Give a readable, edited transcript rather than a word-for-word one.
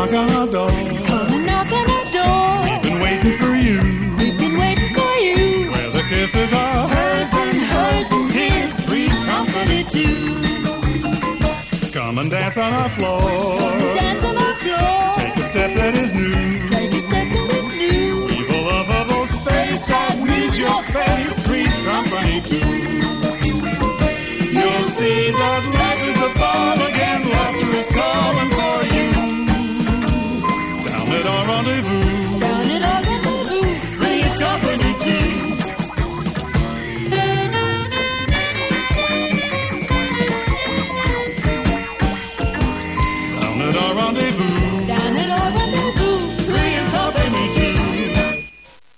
knock on our door. Come and knock on our door. We've been waiting for you. We've been waiting for you. Where the kisses are Hers and his. Three's company too. Come and dance on our floor. Dance on our floor. Take a step that is new.